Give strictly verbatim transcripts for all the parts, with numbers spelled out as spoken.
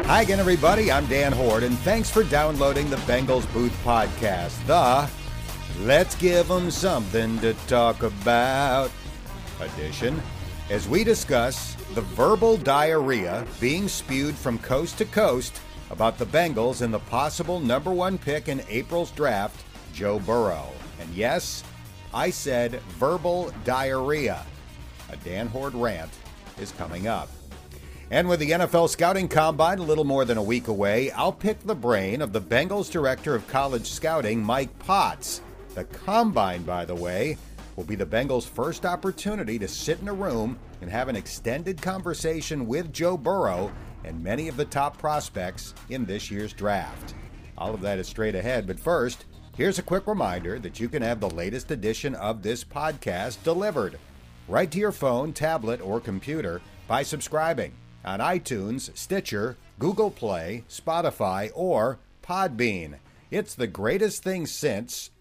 Hi again, everybody. I'm Dan Hoard, and thanks for downloading the Bengals Booth Podcast, the Let's Give Them Something to Talk About edition, as we discuss the verbal diarrhea being spewed from coast to coast about the Bengals and the possible number one pick in April's draft, Joe Burrow. And yes, I said verbal diarrhea. A Dan Hoard rant is coming up. And with the N F L Scouting Combine a little more than a week away, I'll pick the brain of the Bengals Director of College Scouting, Mike Potts. The Combine, by the way, will be the Bengals' first opportunity to sit in a room and have an extended conversation with Joe Burrow and many of the top prospects in this year's draft. All of that is straight ahead, but first, here's a quick reminder that you can have the latest edition of this podcast delivered right to your phone, tablet, or computer by subscribing on iTunes, Stitcher, Google Play, Spotify, or Podbean. It's the greatest thing since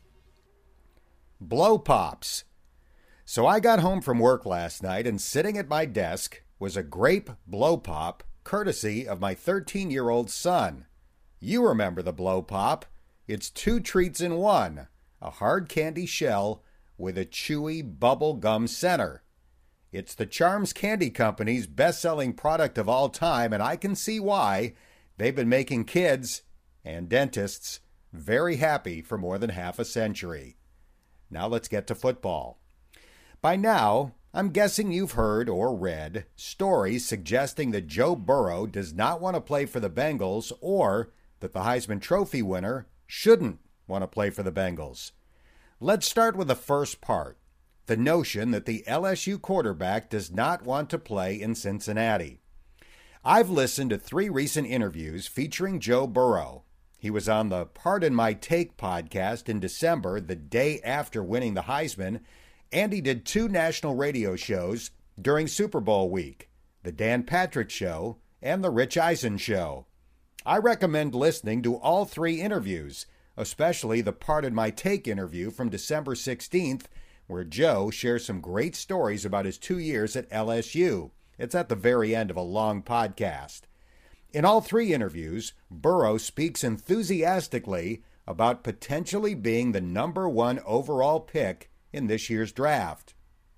Blow Pops. So I got home from work last night, and sitting at my desk was a grape Blow Pop, courtesy of my thirteen-year-old son. You remember the Blow Pop. It's two treats in one, a hard candy shell with a chewy bubble gum center. It's the Charms Candy Company's best-selling product of all time, and I can see why. They've been making kids and dentists very happy for more than half a century. Now let's get to football. By now, I'm guessing you've heard or read stories suggesting that Joe Burrow does not want to play for the Bengals, or that the Heisman Trophy winner shouldn't want to play for the Bengals. Let's start with the first part. The notion that the L S U quarterback does not want to play in Cincinnati. I've listened to three recent interviews featuring Joe Burrow. He was on the Pardon My Take podcast in December, the day after winning the Heisman, and he did two national radio shows during Super Bowl week, the Dan Patrick Show and the Rich Eisen Show. I recommend listening to all three interviews, especially the Pardon My Take interview from December sixteenth, where Joe shares some great stories about his two years at L S U. It's at the very end of a long podcast. In all three interviews, Burrow speaks enthusiastically about potentially being the number one overall pick in this year's draft.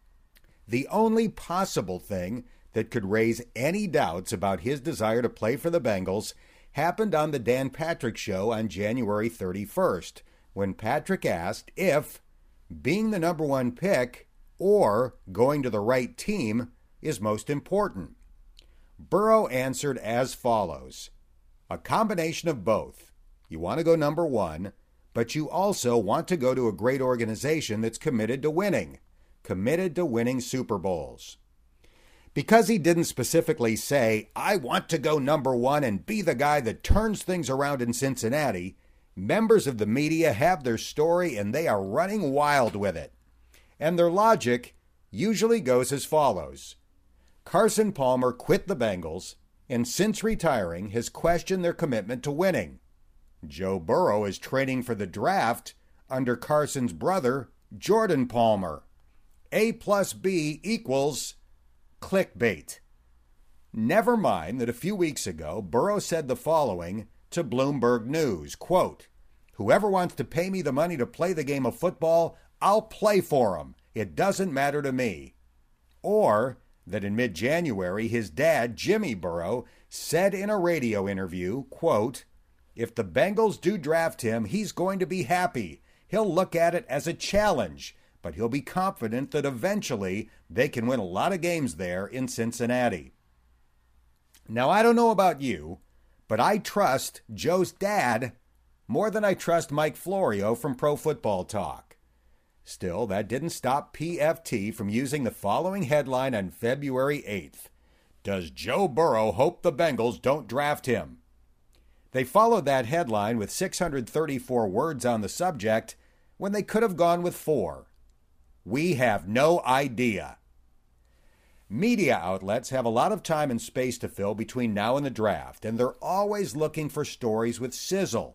The only possible thing that could raise any doubts about his desire to play for the Bengals happened on the Dan Patrick Show on January thirty-first, when Patrick asked if being the number one pick or going to the right team is most important. Burrow answered as follows: a combination of both. You want to go number one, but you also want to go to a great organization that's committed to winning, committed to winning Super Bowls. Because he didn't specifically say, I want to go number one and be the guy that turns things around in Cincinnati, members of the media have their story and they are running wild with it. And their logic usually goes as follows. Carson Palmer quit the Bengals and since retiring has questioned their commitment to winning. Joe Burrow is training for the draft under Carson's brother, Jordan Palmer. A plus B equals clickbait. Never mind that a few weeks ago, Burrow said the following to Bloomberg News, quote, whoever wants to pay me the money to play the game of football, I'll play for them. It doesn't matter to me. Or that in mid-January, his dad, Jimmy Burrow, said in a radio interview, quote, if the Bengals do draft him, he's going to be happy. He'll look at it as a challenge, but he'll be confident that eventually they can win a lot of games there in Cincinnati. Now, I don't know about you, but I trust Joe's dad more than I trust Mike Florio from Pro Football Talk. Still, that didn't stop P F T from using the following headline on February eighth. Does Joe Burrow hope the Bengals don't draft him? They followed that headline with six hundred thirty-four words on the subject when they could have gone with four. We have no idea. Media outlets have a lot of time and space to fill between now and the draft, and they're always looking for stories with sizzle.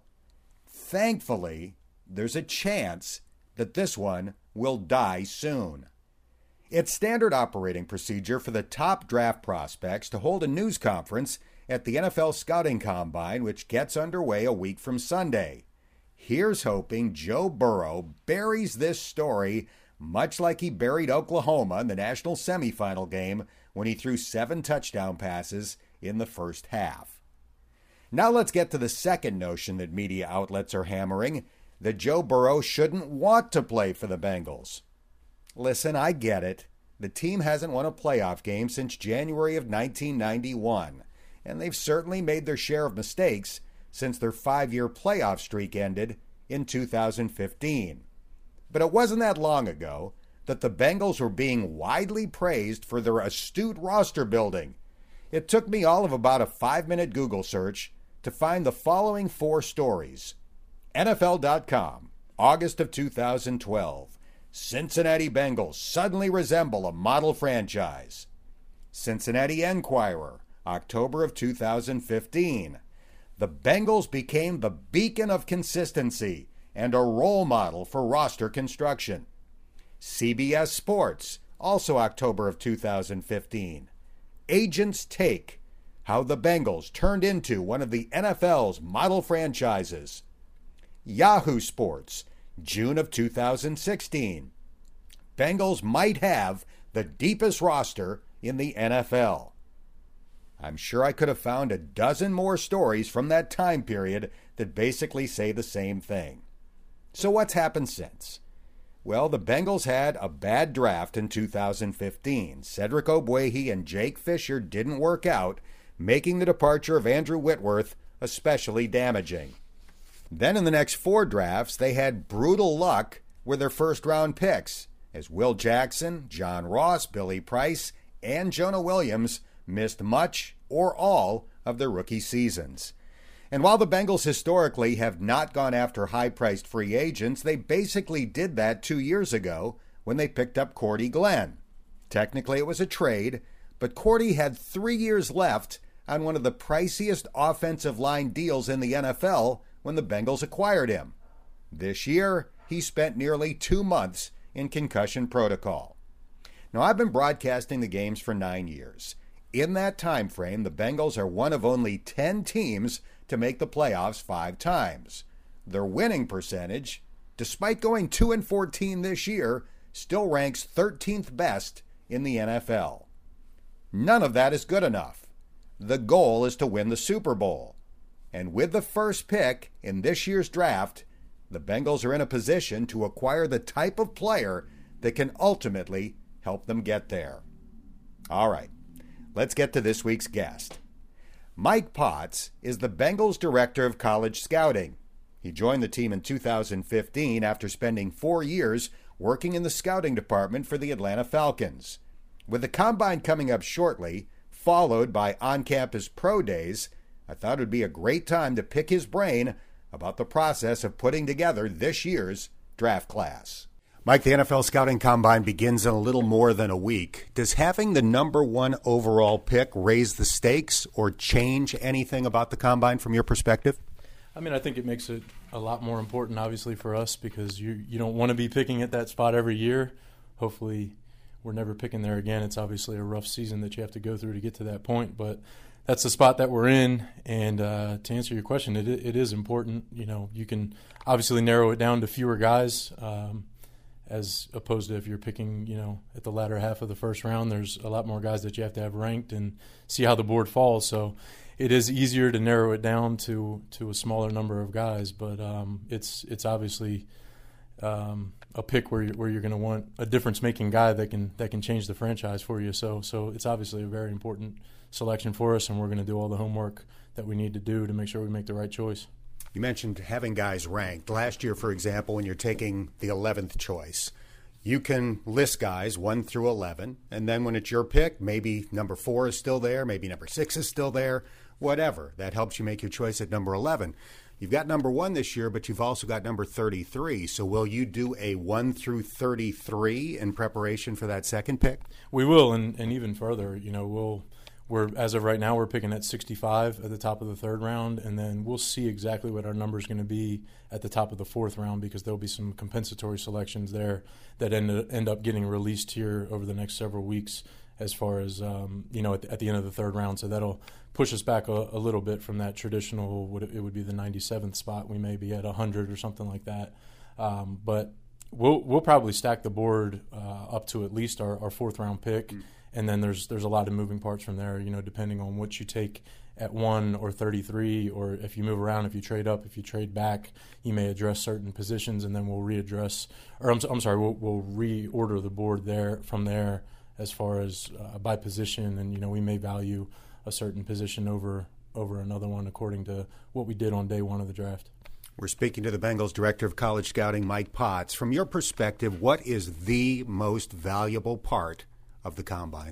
Thankfully, there's a chance that this one will die soon. It's standard operating procedure for the top draft prospects to hold a news conference at the N F L Scouting Combine, which gets underway a week from Sunday. Here's hoping Joe Burrow buries this story much like he buried Oklahoma in the national semifinal game when he threw seven touchdown passes in the first half. Now let's get to the second notion that media outlets are hammering, that Joe Burrow shouldn't want to play for the Bengals. Listen, I get it. The team hasn't won a playoff game since January of nineteen ninety-one, and they've certainly made their share of mistakes since their five-year playoff streak ended in two thousand fifteen. But it wasn't that long ago that the Bengals were being widely praised for their astute roster building. It took me all of about a five-minute Google search to find the following four stories. N F L dot com, August of two thousand twelve. Cincinnati Bengals suddenly resemble a model franchise. Cincinnati Enquirer, October of two thousand fifteen. The Bengals became the beacon of consistency and a role model for roster construction. C B S Sports, also October of two thousand fifteen. Agents Take, how the Bengals turned into one of the N F L's model franchises. Yahoo Sports, June of two thousand sixteen. Bengals might have the deepest roster in the N F L. I'm sure I could have found a dozen more stories from that time period that basically say the same thing. So what's happened since? Well, the Bengals had a bad draft in two thousand fifteen. Cedric Ogbuehi and Jake Fisher didn't work out, making the departure of Andrew Whitworth especially damaging. Then in the next four drafts, they had brutal luck with their first-round picks, as Will Jackson, John Ross, Billy Price, and Jonah Williams missed much or all of their rookie seasons. And while the Bengals historically have not gone after high-priced free agents, they basically did that two years ago when they picked up Cordy Glenn. Technically it was a trade, but Cordy had three years left on one of the priciest offensive line deals in the N F L when the Bengals acquired him. This year, he spent nearly two months in concussion protocol. Now, I've been broadcasting the games for nine years. In that time frame, the Bengals are one of only ten teams to make the playoffs five times. Their winning percentage, despite going two and fourteen this year, still ranks thirteenth best in the N F L. None of that is good enough. The goal is to win the Super Bowl. And with the first pick in this year's draft, the Bengals are in a position to acquire the type of player that can ultimately help them get there. All right, let's get to this week's guest. Mike Potts is the Bengals Director of College Scouting. He joined the team in two thousand fifteen after spending four years working in the scouting department for the Atlanta Falcons. With the Combine coming up shortly, followed by on-campus pro days, I thought it would be a great time to pick his brain about the process of putting together this year's draft class. Mike, the N F L Scouting Combine begins in a little more than a week. Does having the number one overall pick raise the stakes or change anything about the Combine from your perspective? I mean, I think it makes it a lot more important, obviously, for us because you, you don't want to be picking at that spot every year. Hopefully, we're never picking there again. It's obviously a rough season that you have to go through to get to that point, but that's the spot that we're in. And uh, to answer your question, it it is important. You know, you can obviously narrow it down to fewer guys, um, as opposed to if you're picking, you know, at the latter half of the first round, there's a lot more guys that you have to have ranked and see how the board falls. So it is easier to narrow it down to, to a smaller number of guys, but um, it's it's obviously um, a pick where you're, where you're going to want a difference-making guy that can that can change the franchise for you. So so it's obviously a very important selection for us, and we're going to do all the homework that we need to do to make sure we make the right choice. You mentioned having guys ranked. Last year, for example, when you're taking the eleventh choice, you can list guys one through eleven, and then when it's your pick, maybe number four is still there, maybe number six is still there, whatever. That helps you make your choice at number eleven. You've got number one this year, but you've also got number thirty-three. So will you do a one through thirty-three in preparation for that second pick? We will, and, and even further, you know, we'll we're as of right now we're picking at sixty-five at the top of the third round, and then we'll see exactly what our number is going to be at the top of the fourth round, because there'll be some compensatory selections there that end end up getting released here over the next several weeks, as far as um, you know at the, at the end of the third round. So that'll push us back a, a little bit from that traditional. What it would be the ninety-seventh spot. We may be at one hundred or something like that, um, but we'll we'll probably stack the board uh, up to at least our, our fourth round pick. Mm. And then there's there's a lot of moving parts from there, you know, depending on what you take at one or thirty-three, or if you move around, if you trade up, if you trade back, you may address certain positions, and then we'll readdress, or I'm, I'm sorry, we'll, we'll reorder the board there from there as far as uh, by position, and you know we may value a certain position over over another one according to what we did on day one of the draft. We're speaking to the Bengals Director of College Scouting, Mike Potts. From your perspective, what is the most valuable part of the combine?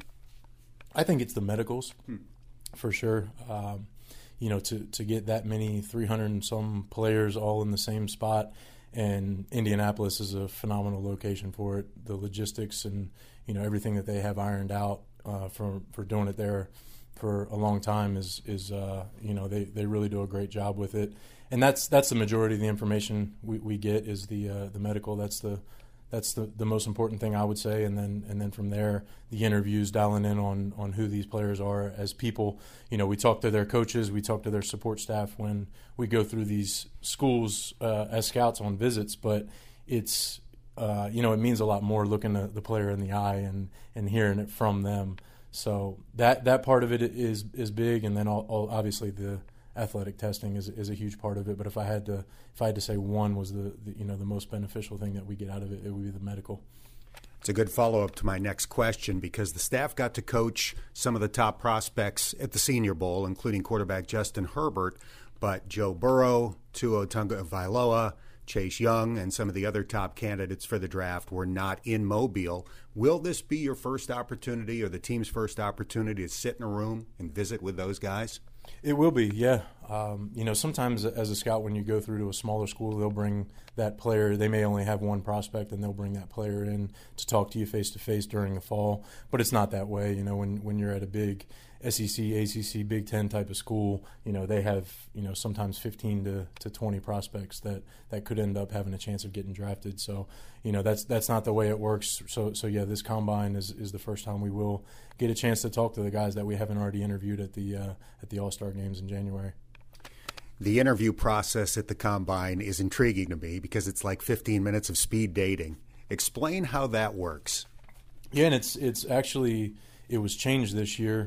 I think it's the medicals, hmm. for sure. Um, you know, to, to get that many three hundred and some players all in the same spot, and Indianapolis is a phenomenal location for it. The logistics and, you know, everything that they have ironed out uh, for for doing it there for a long time is, is uh, you know, they, they really do a great job with it. And that's that's the majority of the information we, we get is the uh, the medical. That's the That's the, the most important thing, I would say, and then and then from there, the interviews, dialing in on, on who these players are as people. You know, we talk to their coaches, we talk to their support staff when we go through these schools uh, as scouts on visits, but it's, uh, you know, it means a lot more looking at the player in the eye and, and hearing it from them. So that that part of it is is big, and then all, all, obviously the athletic testing is is a huge part of it. But if I had to if I had to say one was the, the you know the most beneficial thing that we get out of it, it would be the medical. It's a good follow-up to my next question, because the staff got to coach some of the top prospects at the Senior Bowl, including quarterback Justin Herbert, but Joe Burrow, Tua Tagovailoa, Chase Young, and some of the other top candidates for the draft were not in Mobile. Will this be your first opportunity, or the team's first opportunity, to sit in a room and visit with those guys? It will be, yeah. Um, you know, sometimes as a scout, when you go through to a smaller school, they'll bring that player. They may only have one prospect, and they'll bring that player in to talk to you face-to-face during the fall. But it's not that way. You know, when, when you're at a big S E C, A C C, Big Ten type of school, you know, they have, you know, sometimes fifteen to twenty prospects that, that could end up having a chance of getting drafted. So, you know, that's that's not the way it works. So, so yeah, this combine is, is the first time we will get a chance to talk to the guys that we haven't already interviewed at the uh, at the All-Star games in January. The interview process at the combine is intriguing to me because it's like fifteen minutes of speed dating. Explain how that works. Yeah, and it's it's actually it was changed this year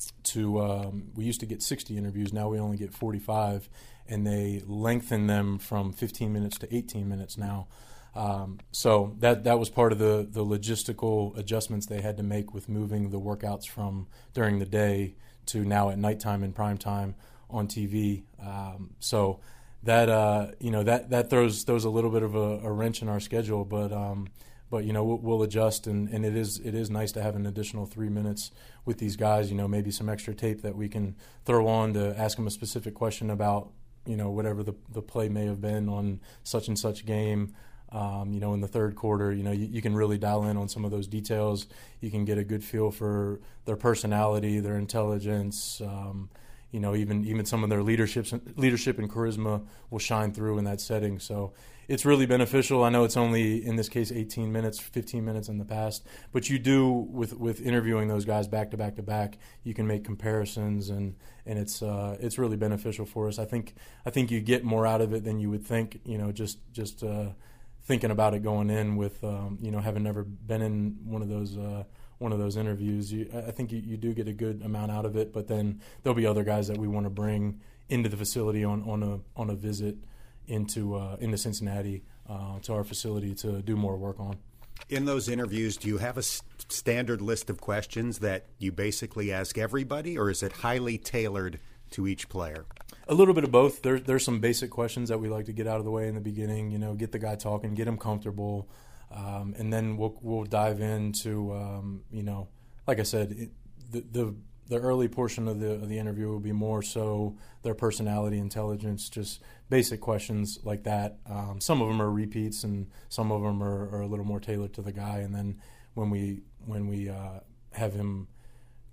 to um, we used to get sixty interviews. Now we only get forty-five, and they lengthen them from fifteen minutes to eighteen minutes now. Um, so that that was part of the the logistical adjustments they had to make with moving the workouts from during the day to now at nighttime and prime time on T V. Um, so that uh, you know that that throws throws a little bit of a, a wrench in our schedule, but um, but you know we'll, we'll adjust, and, and it is it is nice to have an additional three minutes with these guys. You know, maybe some extra tape that we can throw on to ask them a specific question about, you know, whatever the the play may have been on such and such game. Um, you know, in the third quarter, you know, you, you can really dial in on some of those details. You can get a good feel for their personality, their intelligence. Um, you know, even even some of their leadership leadership and charisma will shine through in that setting. So it's really beneficial. I know it's only, in this case, eighteen minutes, fifteen minutes in the past, but you do, with with interviewing those guys back to back to back, you can make comparisons, and and it's uh, it's really beneficial for us. I think I think you get more out of it than you would think. You know, just just. Uh, thinking about it going in with, um, you know, having never been in one of those uh, one of those interviews, you, I think you, you do get a good amount out of it. But then there'll be other guys that we want to bring into the facility on, on a on a visit into uh, into Cincinnati uh, to our facility to do more work on. In those interviews, do you have a s- standard list of questions that you basically ask everybody, or is it highly tailored to each player? A little bit of both. There, there's some basic questions that we like to get out of the way in the beginning. You know, get the guy talking, get him comfortable, um, and then we'll we'll dive into um, you know, like I said, it, the the the early portion of the of the interview will be more so their personality, intelligence, just basic questions like that. Um, some of them are repeats, and some of them are, are a little more tailored to the guy. And then when we when we uh, have him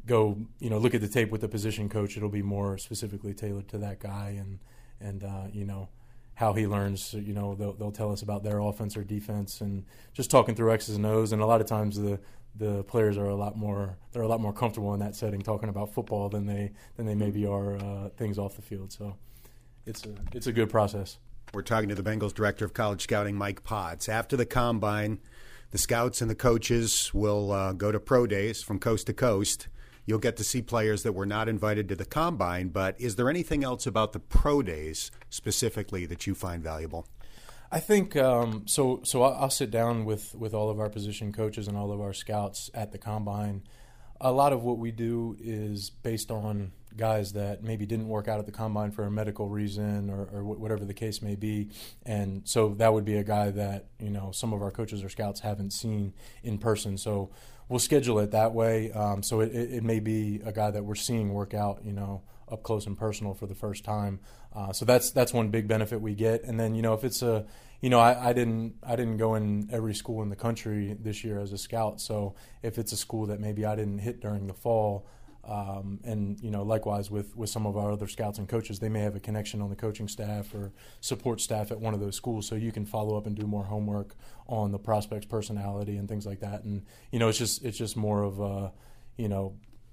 go, you know, look at the tape with the position coach. It'll be more specifically tailored to that guy and, and uh, you know, how he learns. You know, they'll, they'll tell us about their offense or defense and just talking through X's and O's. And a lot of times the the players are a lot more they're a lot more comfortable in that setting talking about football than they than they maybe are uh, things off the field. So it's a it's a good process. We're talking to the Bengals Director of College Scouting, Mike Potts. After the Combine, the scouts and the coaches will uh, go to pro days from coast to coast. You'll get to see players that were not invited to the Combine, but is there anything else about the pro days specifically that you find valuable? I think um, so. So I'll sit down with, with all of our position coaches and all of our scouts at the Combine. A lot of what we do is based on guys that maybe didn't work out at the Combine for a medical reason or, or whatever the case may be, and so that would be a guy that, you know, some of our coaches or scouts haven't seen in person. So we'll schedule it that way. Um, so it, it may be a guy that we're seeing work out, you know, up close and personal for the first time. Uh, so that's that's one big benefit we get. And then, you know, if it's a, you know, I, I didn't I didn't go in every school in the country this year as a scout. So if it's a school that maybe I didn't hit during the fall, um, and, you know, likewise with, with some of our other scouts and coaches, they may have a connection on the coaching staff or support staff at one of those schools. So you can follow up and do more homework on the prospect's personality and things like that. And, you know, it's just it's just more of a, you know,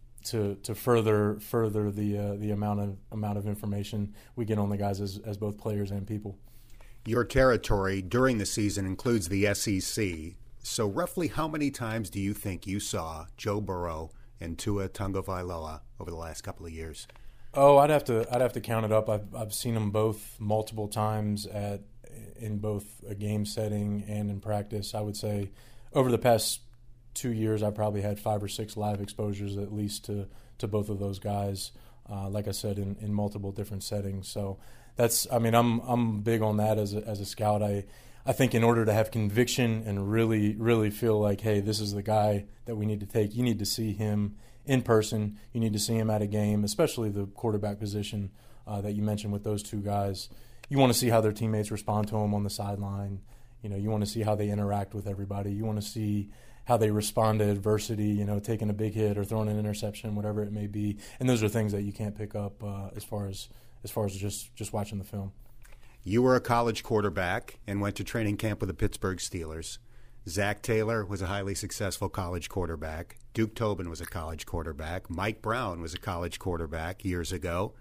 to to further further the uh, the amount of amount of information we get on the guys as, as both players and people. Your territory during the season includes the S E C. So roughly how many times do you think you saw Joe Burrow and Tua Tagovailoa over the last couple of years? Oh, I'd have to I'd have to count it up. I've I've seen them both multiple times at in both a game setting and in practice. I would say over the past two years, I probably had five or six live exposures at least to, to both of those guys. Uh, like I said, in, in multiple different settings. So that's, I mean, I'm I'm big on that as a, as a scout. I I think in order to have conviction and really really feel like, hey, this is the guy that we need to take, you need to see him in person. You need to see him at a game, especially the quarterback position uh, that you mentioned with those two guys. You want to see how their teammates respond to him on the sideline. You know, you want to see how they interact with everybody. You want to see how they respond to adversity, you know, taking a big hit or throwing an interception, whatever it may be. And those are things that you can't pick up uh, as far as as far as just, just watching the film. You were a college quarterback and went to training camp with the Pittsburgh Steelers. Zach Taylor was a highly successful college quarterback. Duke Tobin was a college quarterback. Mike Brown was a college quarterback years ago.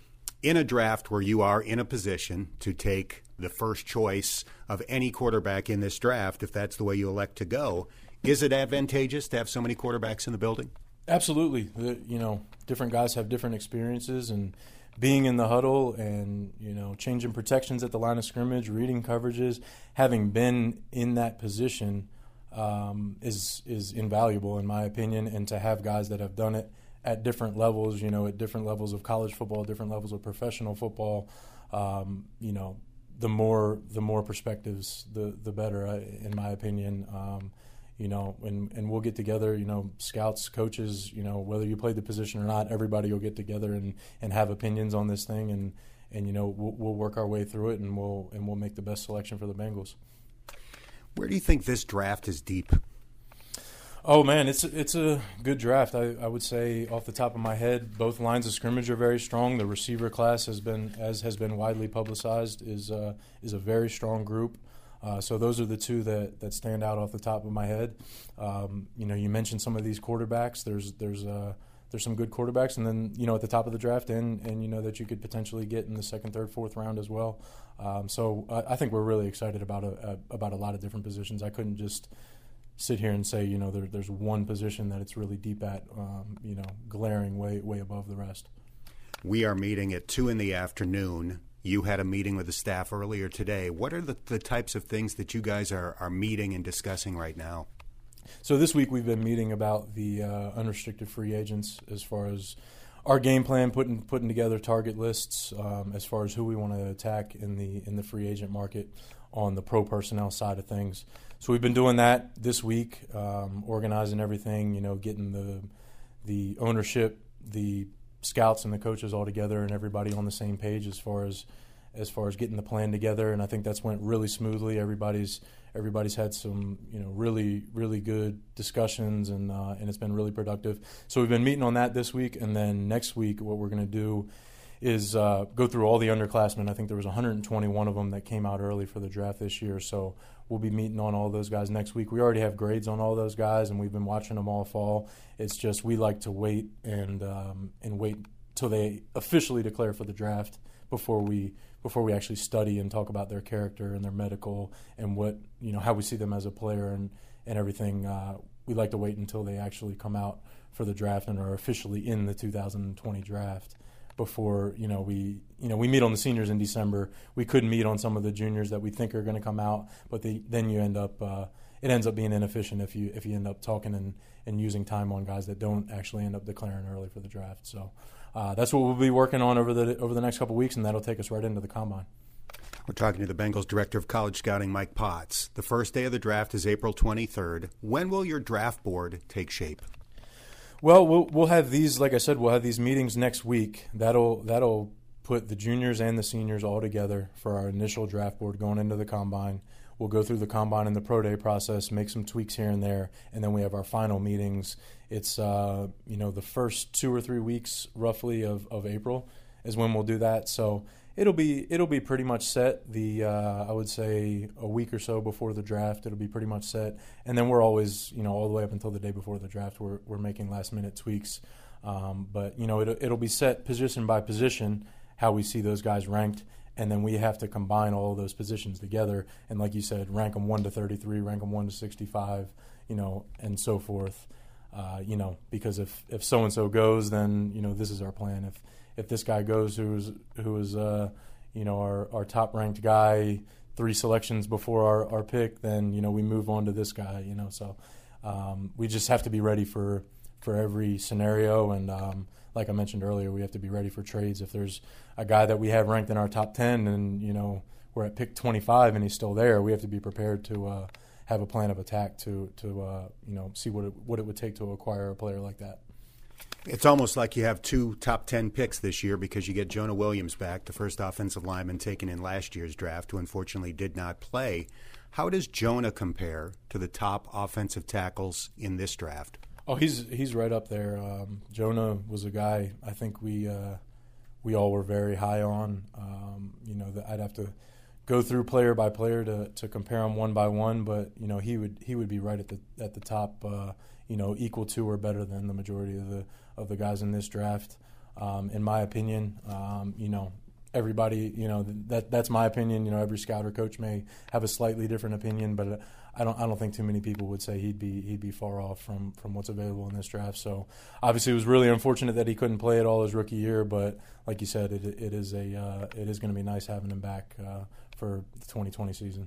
In a draft where you are in a position to take the first choice of any quarterback in this draft, if that's the way you elect to go, is it advantageous to have so many quarterbacks in the building? Absolutely. The, you know, different guys have different experiences, and being in the huddle and, you know, changing protections at the line of scrimmage, reading coverages, having been in that position um, is is invaluable in my opinion. And to have guys that have done it at different levels, you know, at different levels of college football, different levels of professional football, um, you know, the more the more perspectives, the the better, uh, in my opinion. Um, You know, and, and we'll get together, you know, scouts, coaches, you know, whether you play the position or not, everybody will get together and, and have opinions on this thing, and, and you know, we'll, we'll work our way through it, and we'll and we'll make the best selection for the Bengals. Where do you think this draft is deep? Oh, man, it's it's a good draft. I, I would say off the top of my head, both lines of scrimmage are very strong. The receiver class has been, as has been widely publicized, is uh, is a very strong group. Uh, so those are the two that, that stand out off the top of my head. Um, you know, you mentioned some of these quarterbacks. There's there's uh, there's some good quarterbacks, and then, you know, at the top of the draft, and and you know that you could potentially get in the second, third, fourth round as well. Um, so I, I think we're really excited about a, a about a lot of different positions. I couldn't just sit here and say, you know, there, there's one position that it's really deep at, um, you know, glaring way way above the rest. We are meeting at two in the afternoon. You had a meeting with the staff earlier today. What are the, the types of things that you guys are, are meeting and discussing right now? So this week we've been meeting about the uh, unrestricted free agents, as far as our game plan, putting putting together target lists, um, as far as who we want to attack in the in the free agent market on the pro personnel side of things. So we've been doing that this week, um, organizing everything, you know, getting the the ownership, the scouts and the coaches all together, and everybody on the same page as far as as far as getting the plan together, and I think that's went really smoothly. Everybody's everybody's had some, you know, really really good discussions, and uh, and it's been really productive. So we've been meeting on that this week, and then next week what we're going to do is uh, go through all the underclassmen. I think there was one hundred twenty-one of them that came out early for the draft this year, so we'll be meeting on all those guys next week. We already have grades on all those guys, and we've been watching them all fall. It's just we like to wait and um, and wait till they officially declare for the draft before we before we actually study and talk about their character and their medical and what, you know, how we see them as a player and, and everything. Uh, we like to wait until they actually come out for the draft and are officially in the two thousand twenty draft before, you know, we you know we meet on the seniors in December. We could meet on some of the juniors that we think are going to come out, but they, then you end up uh, it ends up being inefficient if you if you end up talking and, and using time on guys that don't actually end up declaring early for the draft. So uh, that's what we'll be working on over the over the next couple of weeks, and that'll take us right into the combine. We're talking to the Bengals Director of College Scouting, Mike Potts. The first day of the draft is April twenty-third. When will your draft board take shape? Well, we'll we'll have these, like I said, we'll have these meetings next week. That'll that'll put the juniors and the seniors all together for our initial draft board going into the combine. We'll go through the combine and the pro day process, make some tweaks here and there, and then we have our final meetings. It's uh, you know the first two or three weeks roughly of, of April is when we'll do that. So it'll be it'll be pretty much set. The uh, I would say a week or so before the draft, it'll be pretty much set. And then we're always, you know, all the way up until the day before the draft, we're we're making last minute tweaks. Um, but you know, it'll, it'll be set position by position how we see those guys ranked, and then we have to combine all of those positions together. And like you said, rank them one to thirty-three, rank them one to sixty-five, you know, and so forth. Uh, you know, because if if so and so goes, then you know this is our plan. If if this guy goes, who's who is uh, you know our, our top ranked guy three selections before our, our pick, then you know we move on to this guy. You know, so um, we just have to be ready for for every scenario. And um, like I mentioned earlier, we have to be ready for trades. If there's a guy that we have ranked in our top ten, and you know we're at pick twenty-five and he's still there, we have to be prepared to uh, have a plan of attack to to uh, you know see what it, what it would take to acquire a player like that. It's almost like you have two top ten picks this year because you get Jonah Williams back, the first offensive lineman taken in last year's draft, who unfortunately did not play. How does Jonah compare to the top offensive tackles in this draft? Oh, he's he's right up there. Um, Jonah was a guy I think we uh, we all were very high on. Um, you know, the, I'd have to go through player by player to, to compare them one by one, but you know he would he would be right at the at the top. Uh, you know, equal to or better than the majority of the of the guys in this draft, um, in my opinion. Um, you know, everybody, you know, that that's my opinion. You know, every scout or coach may have a slightly different opinion, but I don't I don't think too many people would say he'd be he'd be far off from, from what's available in this draft. So obviously, it was really unfortunate that he couldn't play at all his rookie year. But like you said, it it is a uh, it is going to be nice having him back uh, for the twenty twenty season.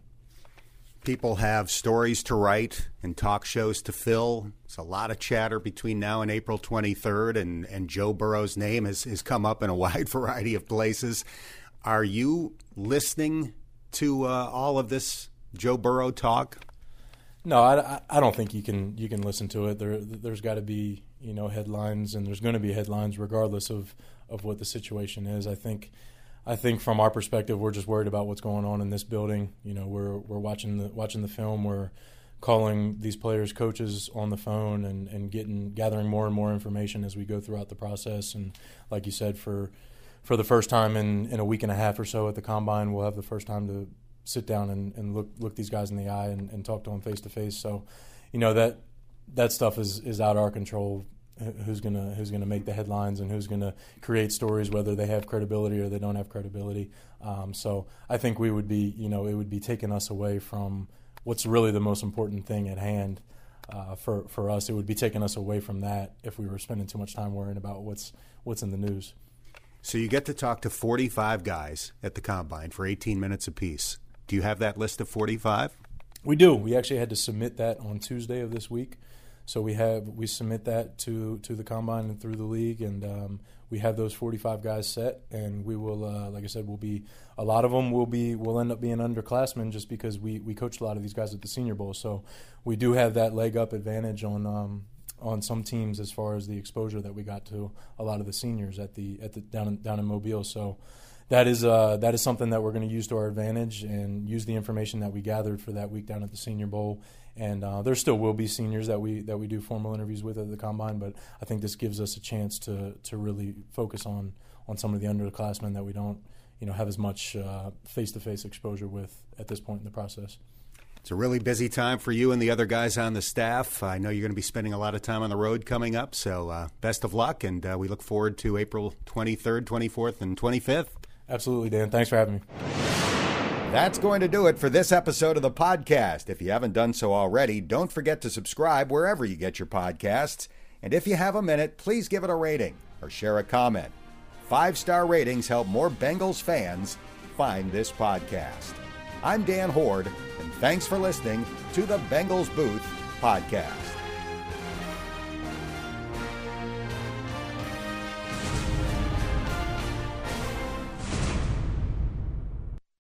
People have stories to write and talk shows to fill. There's a lot of chatter between now and April twenty-third, and, and Joe Burrow's name has, has come up in a wide variety of places. Are you listening to uh, all of this Joe Burrow talk? No, I, I don't think you can you can listen to it. There there's got to be you know headlines, and there's going to be headlines regardless of, of what the situation is. I think. I think from our perspective, we're just worried about what's going on in this building. You know, we're we're watching the watching the film. We're calling these players' coaches on the phone and, and getting gathering more and more information as we go throughout the process. And like you said, for for the first time in, in a week and a half or so at the Combine, we'll have the first time to sit down and, and look look these guys in the eye and, and talk to them face to face. So, you know, that that stuff is, is out of our control. Who's gonna who's gonna make the headlines and who's gonna create stories, whether they have credibility or they don't have credibility. Um, so I think we would be, you know, it would be taking us away from what's really the most important thing at hand uh, for for us. It would be taking us away from that if we were spending too much time worrying about what's what's in the news. So you get to talk to forty-five guys at the Combine for eighteen minutes apiece. Do you have that list of forty-five? We do. We actually had to submit that on Tuesday of this week. So we have we submit that to, to the Combine and through the league, and um, we have those forty-five guys set. And we will, uh, like I said, will be a lot of them will be will end up being underclassmen just because we, we coached a lot of these guys at the Senior Bowl. So we do have that leg up advantage on um, on some teams as far as the exposure that we got to a lot of the seniors at the at the down in, down in Mobile. So that is uh, that is something that we're going to use to our advantage and use the information that we gathered for that week down at the Senior Bowl. And uh, there still will be seniors that we that we do formal interviews with at the Combine, but I think this gives us a chance to to really focus on on some of the underclassmen that we don't you know have as much uh, face-to-face exposure with at this point in the process. It's a really busy time for you and the other guys on the staff. I know you're going to be spending a lot of time on the road coming up, so uh, best of luck, and uh, we look forward to April twenty-third, twenty-fourth, and twenty-fifth. Absolutely, Dan. Thanks for having me. That's going to do it for this episode of the podcast. If you haven't done so already, don't forget to subscribe wherever you get your podcasts. And if you have a minute, please give it a rating or share a comment. Five-star ratings help more Bengals fans find this podcast. I'm Dan Hoard, and thanks for listening to the Bengals Booth Podcast.